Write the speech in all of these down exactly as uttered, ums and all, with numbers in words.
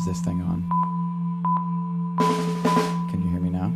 Is this thing on? Can you hear me now?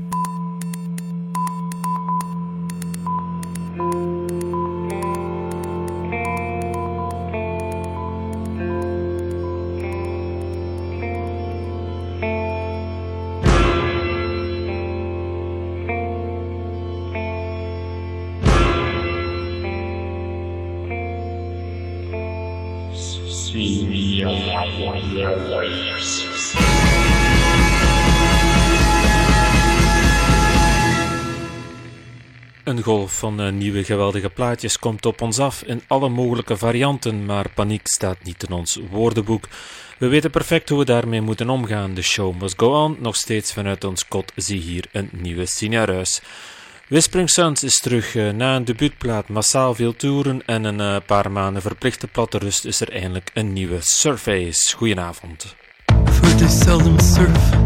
Een golf van uh, nieuwe geweldige plaatjes komt op ons af in alle mogelijke varianten, maar paniek staat niet in ons woordenboek. We weten perfect hoe we daarmee moeten omgaan. De show must go on, nog steeds vanuit ons kot zie hier een nieuwe Signaruis. Whispering Suns is terug. Uh, na een debuutplaat, massaal veel toeren en een uh, paar maanden verplichte platte rust is er eindelijk een nieuwe Surface. Goedenavond. For they seldom surface.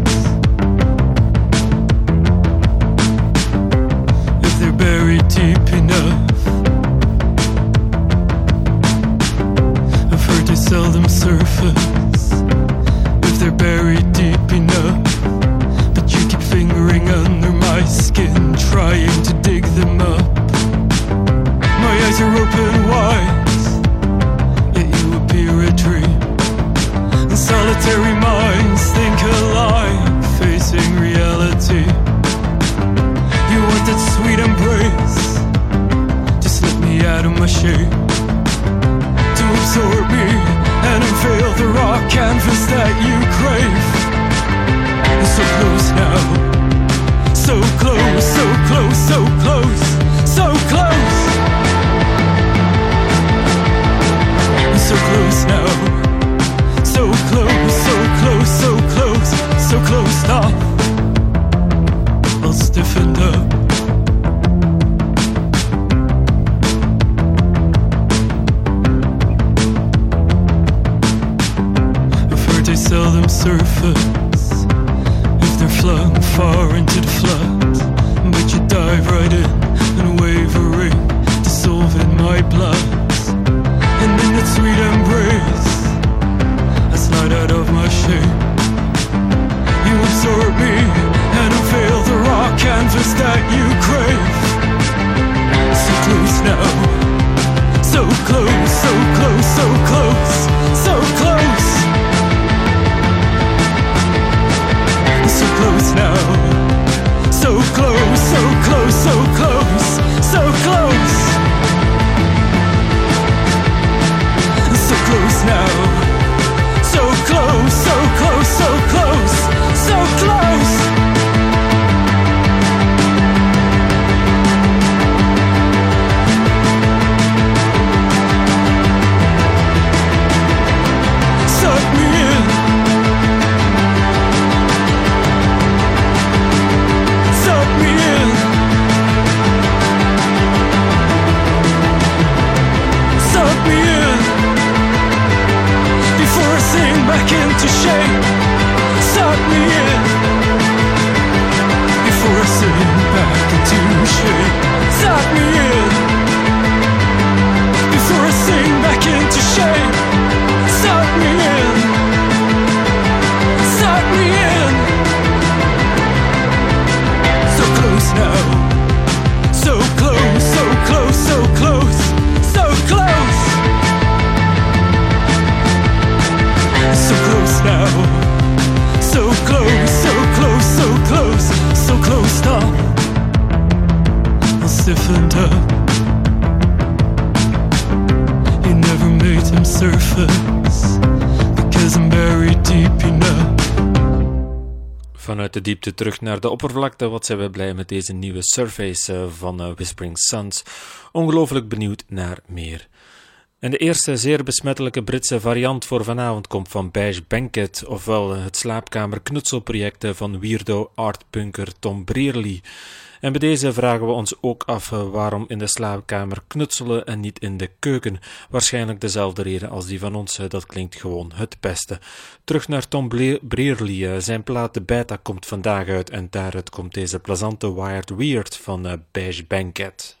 If they're buried deep enough. I've heard they seldom surface. If they're buried deep enough. But you keep fingering under my skin, trying to dig them up. My eyes are open wide, yet you appear a dream. And solitary minds think alike, facing reality. You want that sweet embrace, just let me out of my shape. To absorb me and unveil the raw canvas that you crave. So close now, so close, so close, so close, so close. So close now, so close, so close, so close, so close now. I'll stiffen up. I've heard they seldom surface. They're flung far into the flood, but you dive right in and wavering, dissolving my blood. And in that sweet embrace, I slide out of my shape. You absorb me and unveil the raw canvas that you crave. So close now, so close, so close, so close, so close. So close now, so close, so close, so close, so close. So close now, so close, so close, so close, so close. Suck me in. Suck me in. Suck me in. Before I sink back into shape. Suck me in. Before I sink back into shape. Suck me in. Before I sink back into shape. Suck me in. Suck me in. So close now, so close, so close, so close, so close. So close now, so close, so close, so close, so close now. I'll stiffen up. You never made them surface, because I'm buried deep enough. Vanuit de diepte terug naar de oppervlakte. Wat zijn we blij met deze nieuwe Surface van uh, Whispering Suns. Ongelooflijk benieuwd naar meer. En de eerste zeer besmettelijke Britse variant voor vanavond komt van Beige Banquet, ofwel het slaapkamer-knutselproject van weirdo artpunker Tom Brearley. En bij deze vragen we ons ook af waarom in de slaapkamer knutselen en niet in de keuken. Waarschijnlijk dezelfde reden als die van ons, dat klinkt gewoon het beste. Terug naar Tom Brearley, zijn plaat De Beta komt vandaag uit en daaruit komt deze plezante Wired Weird van Beige Banquet.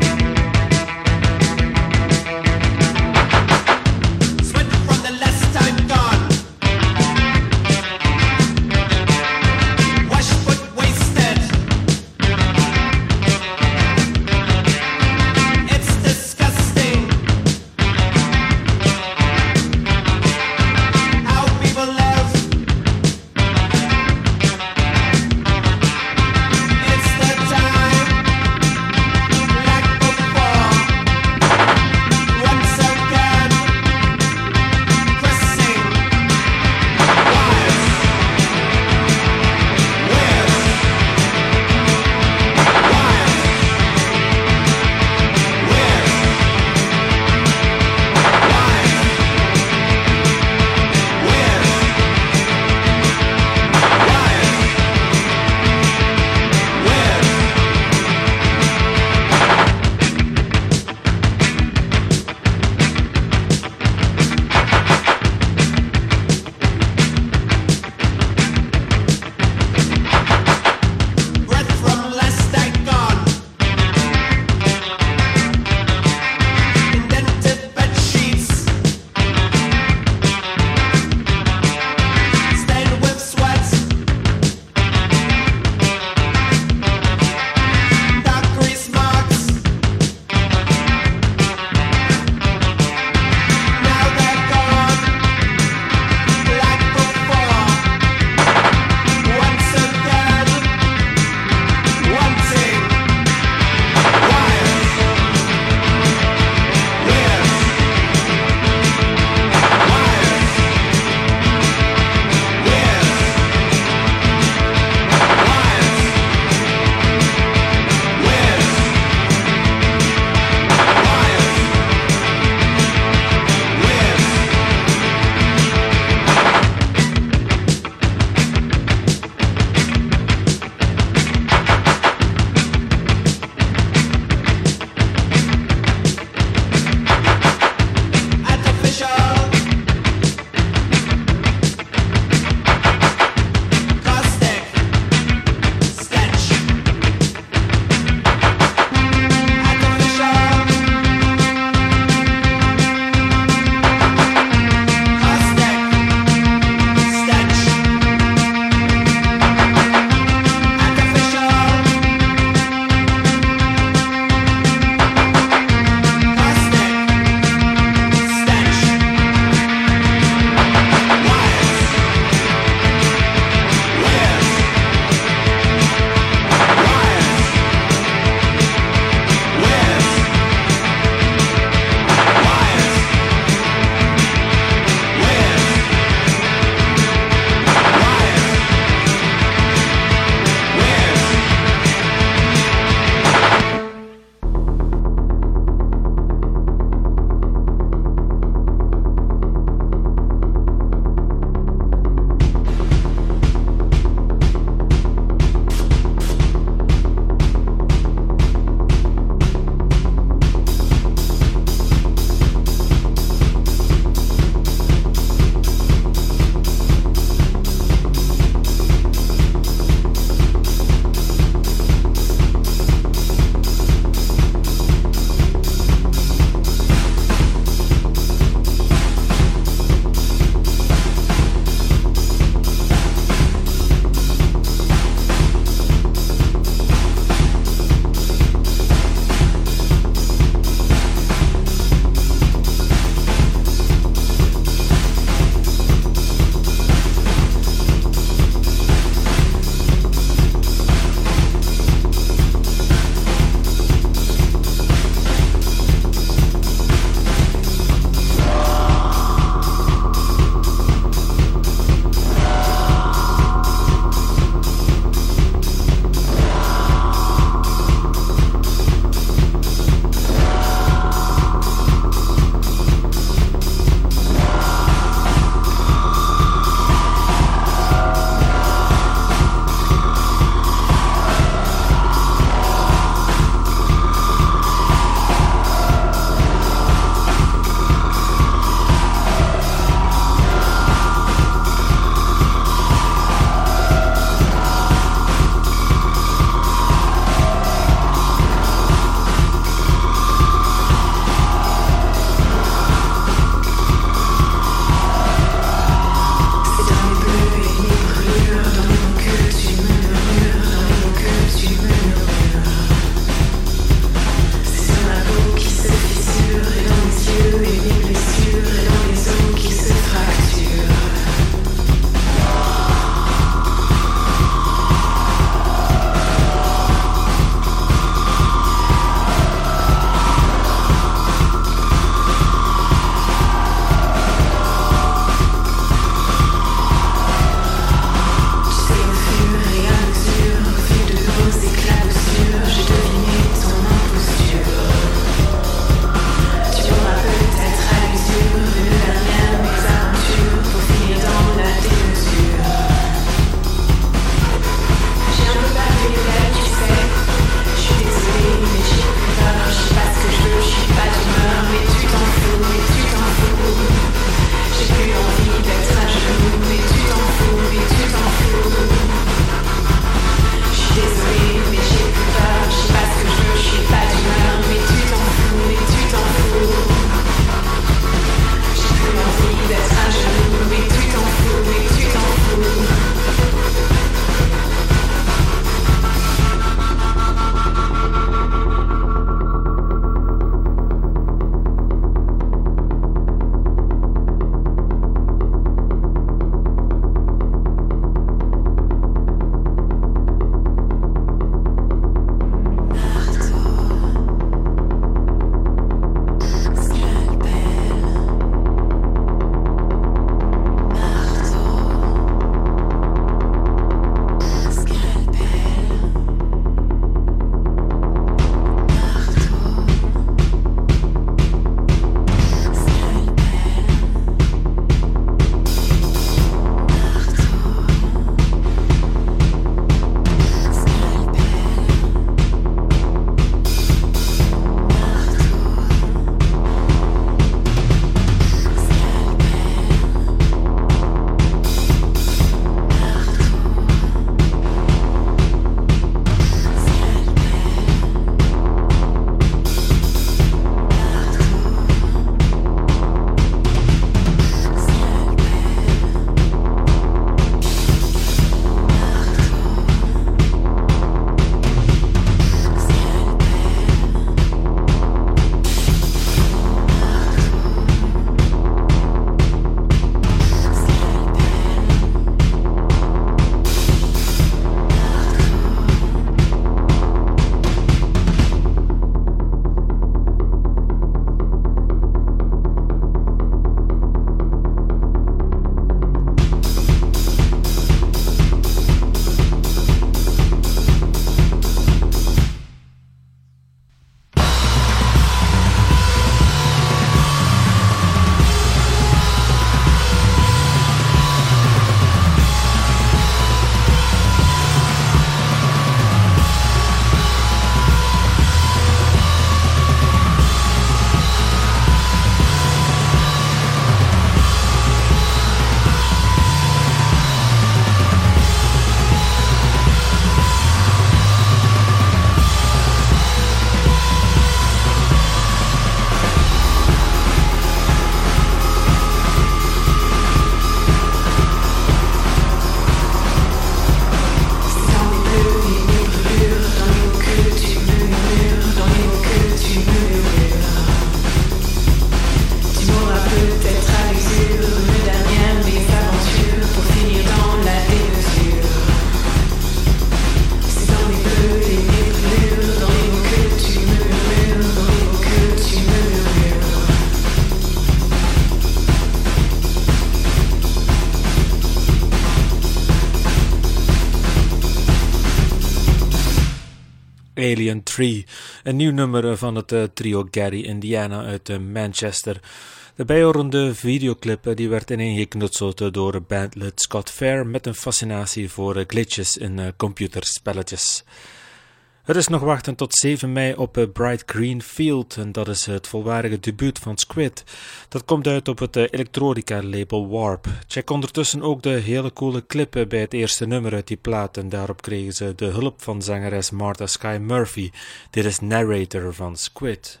Alien drie, een nieuw nummer van het uh, trio Gary Indiana uit uh, Manchester. De bijhorende videoclip uh, die werd ineengeknutseld uh, door bandlid Scott Fair met een fascinatie voor uh, glitches in uh, computerspelletjes. Het is nog wachten tot zeven mei op uh, Bright Green Field en dat is uh, het volwaardige debuut van Squid. Dat komt uit op het uh, elektronica label Warp. Check ondertussen ook de hele coole clip uh, bij het eerste nummer uit die plaat en daarop kregen ze de hulp van zangeres Martha Sky Murphy. Dit is Narrator van Squid.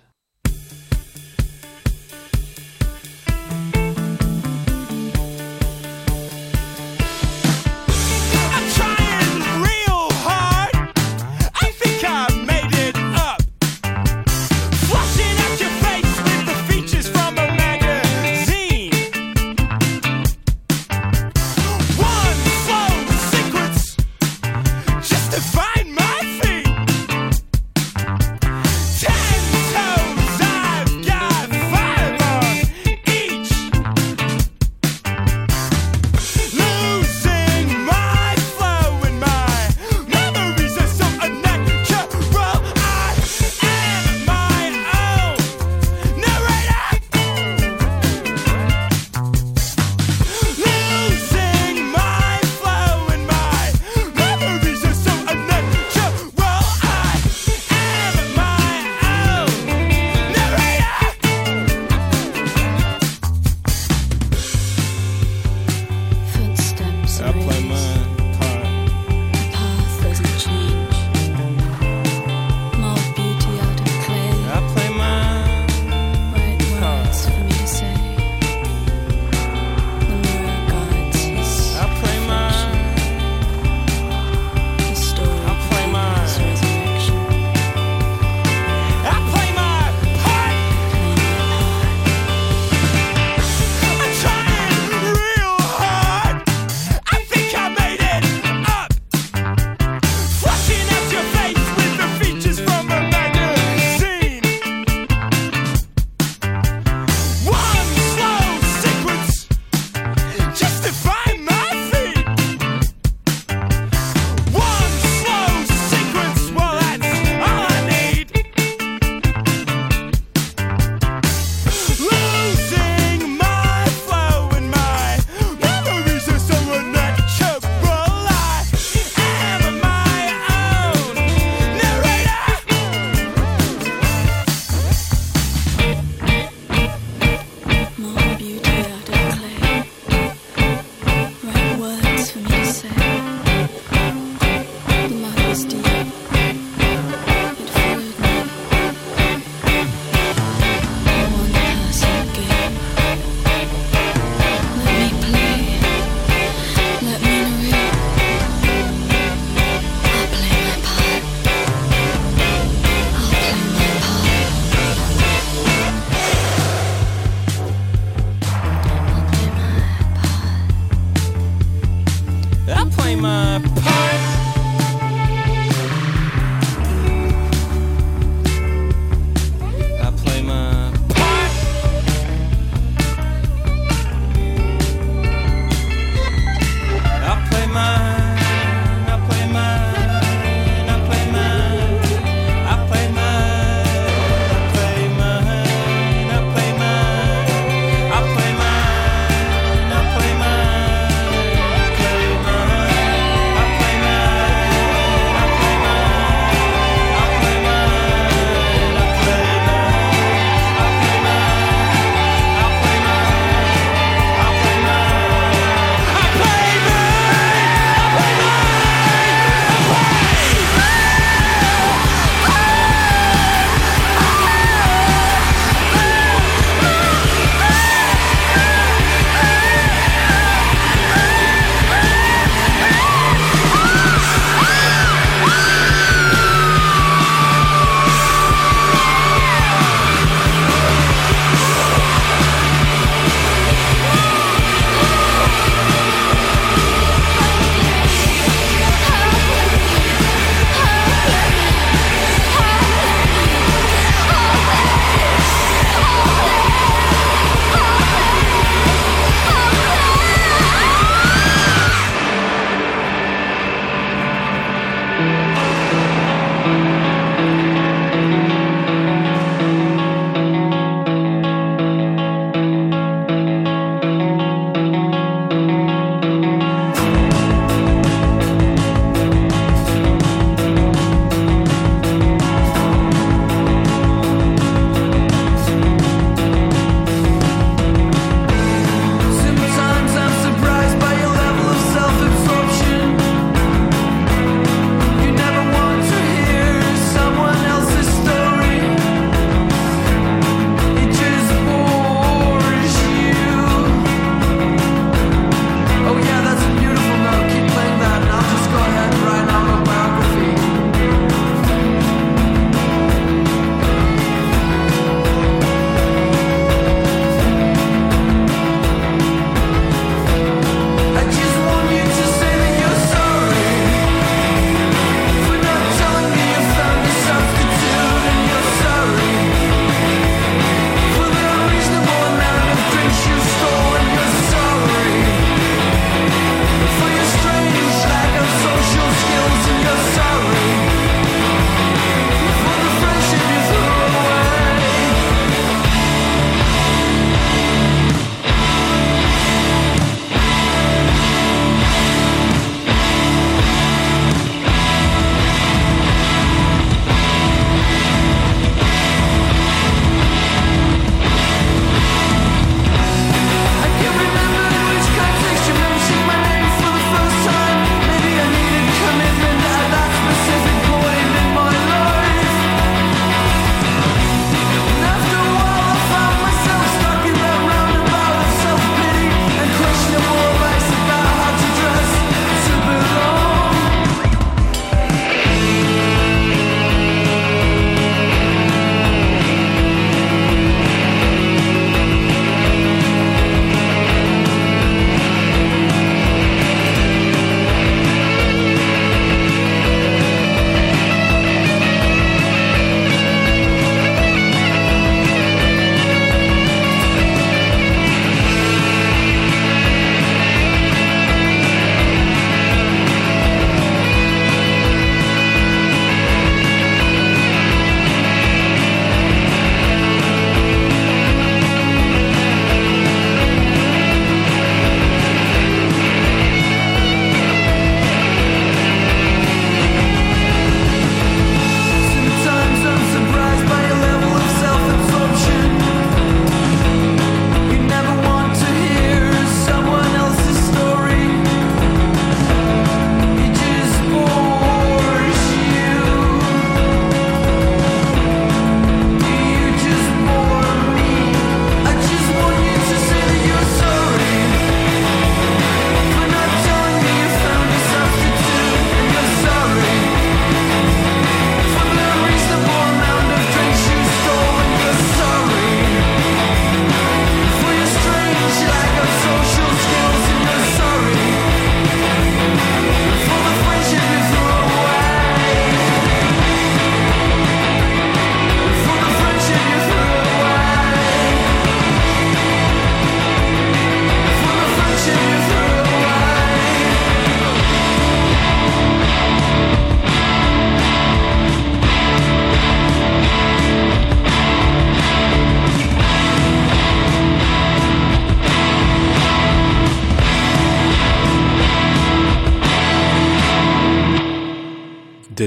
Ten toes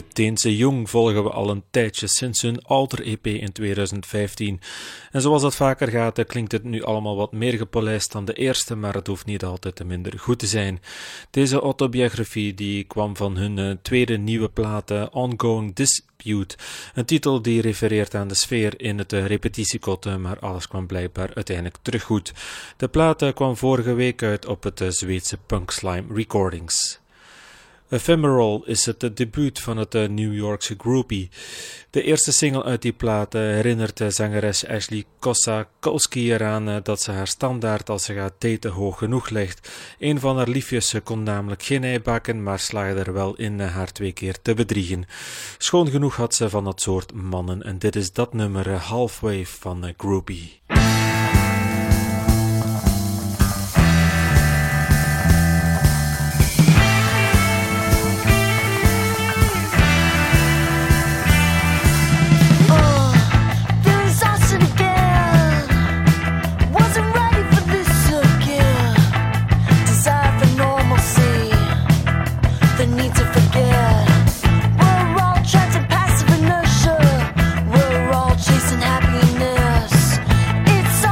De Deense Jong volgen we al een tijdje sinds hun Alter-E P in tweeduizend vijftien. En zoals het vaker gaat, klinkt het nu allemaal wat meer gepolijst dan de eerste, maar het hoeft niet altijd te minder goed te zijn. Deze autobiografie die kwam van hun uh, tweede nieuwe plaat uh, Ongoing Dispute, een titel die refereert aan de sfeer in het uh, repetitiekot, uh, maar alles kwam blijkbaar uiteindelijk terug goed. De plaat uh, kwam vorige week uit op het uh, Zweedse Punk Slime Recordings. Ephemeral is het debuut van het New Yorkse groupie. De eerste single uit die plaat herinnert de zangeres Ashley Kosakowski eraan dat ze haar standaard als ze gaat daten hoog genoeg legt. Een van haar liefjes kon namelijk geen ei bakken, maar slaagde er wel in haar twee keer te bedriegen. Schoon genoeg had ze van dat soort mannen en dit is dat nummer Halfway van Groupie. Chasing happiness, it's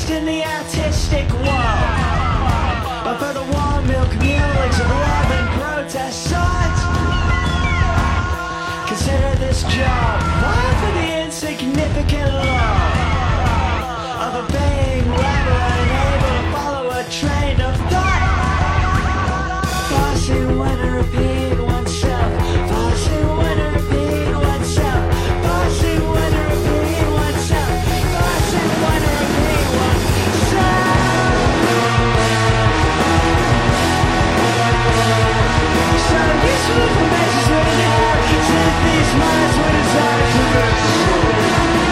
lost in the artistic world. But for the warm milk mulings of love and protest signs, consider this job far for the insignificant love of a being rather unable to follow a train of thought. Forcing when to repeat oneself, forcing when to repeat oneself, forcing when to repeat oneself, forcing when to repeat oneself. So useful information is written out, since these minds were designed to receive.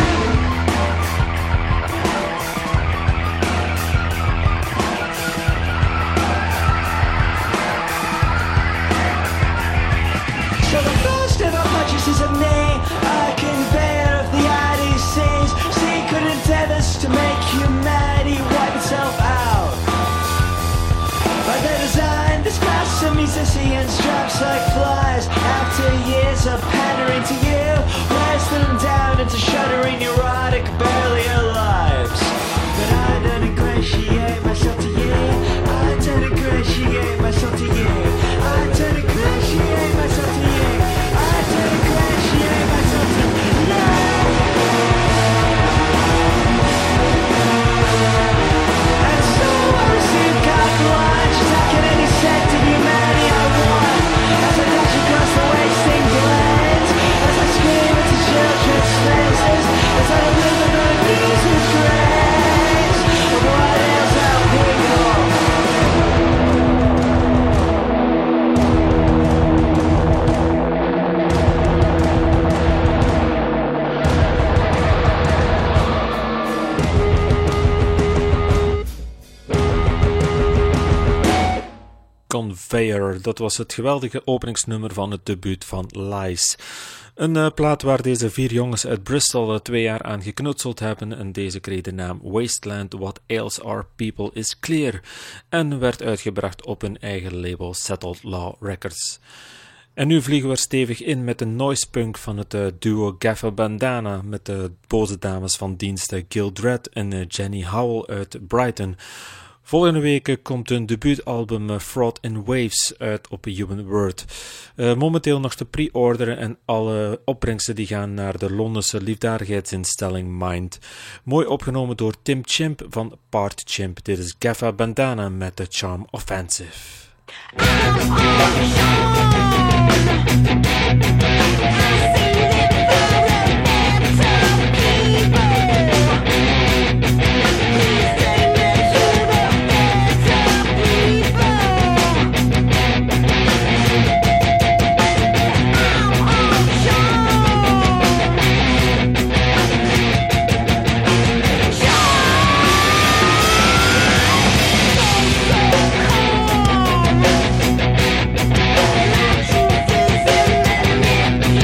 So the first ever purchases of me, a conveyor of the I D Cs, secret endeavors to make humanity wipe itself out. By their design, this class of musicians drops like flies. After years of pandering to you, wears them down into shuddering neurotic barrier lives. But I don't ingratiate myself to you. I don't ingratiate myself to you. I don't ingratiate myself to you. I don't ingratiate myself to you. And so I receive carte blanche, attacking any sect of humanity I want. As I dash across the wasting plains, as I scream into children's faces, as I deliver the news with grace of what ails our people. Conveyor, dat was het geweldige openingsnummer van het debuut van Lies. Een uh, plaat waar deze vier jongens uit Bristol uh, twee jaar aan geknutseld hebben en deze kreeg de naam Wasteland What Ails Our People Is Clear en werd uitgebracht op hun eigen label Settled Law Records. En nu vliegen we er stevig in met de noisepunk van het uh, duo Gaffa Bandana met de boze dames van diensten Gil Dredd en uh, Jenny Howell uit Brighton. Volgende week komt hun debuutalbum uh, Fraud in Waves uit op Human Word. Uh, momenteel nog te pre-orderen en alle opbrengsten die gaan naar de Londense liefdadigheidsinstelling Mind. Mooi opgenomen door Tim Chimp van Part Chimp. Dit is Gaffa Bandana met The Charm Offensive. Choose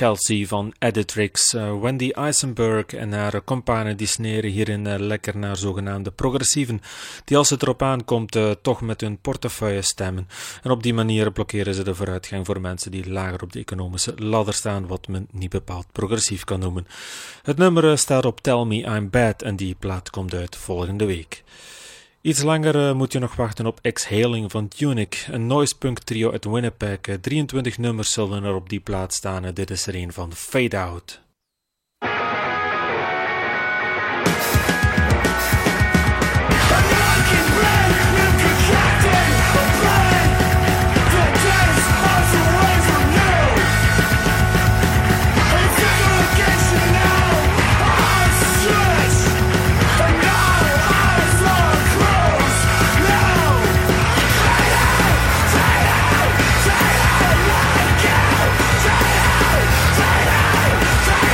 Chelsea van Editrix. Uh, Wendy Eisenberg en haar companen die sneren hierin uh, lekker naar zogenaamde progressieven, die als het erop aankomt uh, toch met hun portefeuille stemmen. En op die manier blokkeren ze de vooruitgang voor mensen die lager op de economische ladder staan, wat men niet bepaald progressief kan noemen. Het nummer uh, staat op Tell Me I'm Bad en die plaat komt uit volgende week. Iets langer uh, moet je nog wachten op Exhaling van Tunic, een noise punk trio uit Winnipeg. Uh, drieëntwintig nummers zullen er op die plaat staan. Uh, dit is er een van Fade Out. Take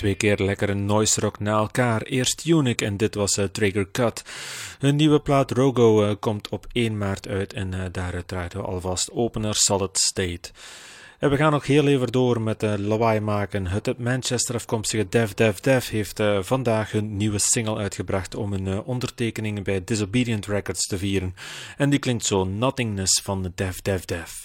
Twee keer lekkere noise rock na elkaar. Eerst Unique en dit was uh, Trigger Cut. Hun nieuwe plaat Rogo uh, komt op één maart uit en uh, daaruit draaien we alvast opener Solid State. En we gaan nog heel even door met uh, lawaai maken. Het uit Manchester afkomstige Dev Dev Dev heeft uh, vandaag hun nieuwe single uitgebracht om een uh, ondertekening bij Disobedient Records te vieren. En die klinkt zo, Nothingness van Dev Dev Dev.